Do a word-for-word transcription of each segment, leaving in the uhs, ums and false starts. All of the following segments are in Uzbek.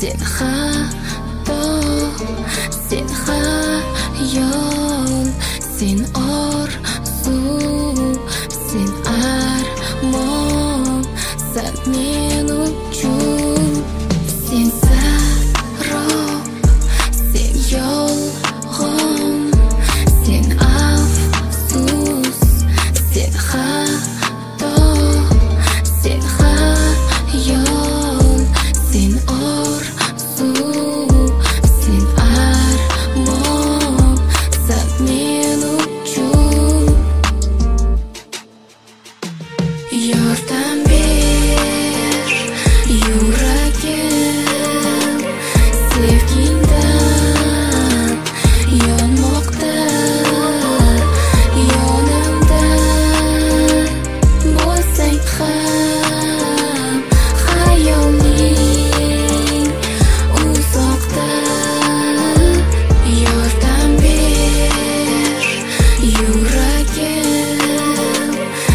sen xato, sen xayol, sen orzu, sen armon, sen men uchun. Sen sarob, sen yolg'on, sen afsus, sen xato, sen xayol, sen orzu, sen armon, sen men uchun. Yordam ber yuragim, sevgingdan yonmoqda, yonimda bo'lsang ham xayoling uzoqda. Yordam ber yuragim,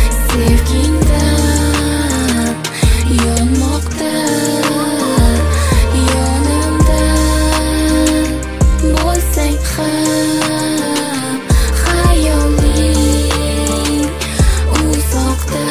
sevgingdan yonmoqda, yonimda bo'lsang ham xayoling uzoqda.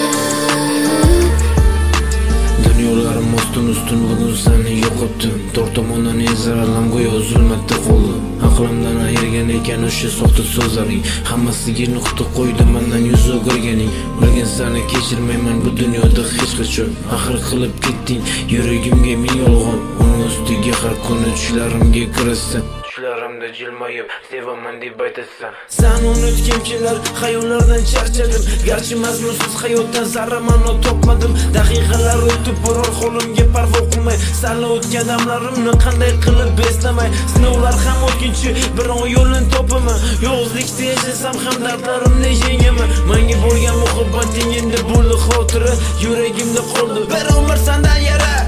Dunyolarim ustun ustun bugun seni yo'qotdim. To'rt tomondan ezaralam go'yo zulmatda qoldim. Aqlimdan ayirgan ekan o'sha soxta so'zlaring. Hammasiga nuqta qo'ydi mendan yuz o'girganing. Bilgan seni kechirmayman bu dunyoda hech qachon. Axir qilib ketding yuragimga ming yolg'on. Uning ustiga har kuni tushlarimga kirasan. Tushlarimda jilmayib sevaman deb aytasan. Sen unutganchilar xayollardan charchadim. Garchi mazmunsiz hayotdan zarra ma'no topmadim. Daqiqalar o'tib biror holimga parvo qilmay, sal o'tgan damlarimni qanday qilib eslamay. Sinovlar ham o'tkinchi, biron yo'lini topaman. Yolg'izlikda yashasam ham dardlarimni yengaman. Menga bo'lgan muhabbating endi bo'ldi xotira, yuragimda qoldi bir umr sendan yara.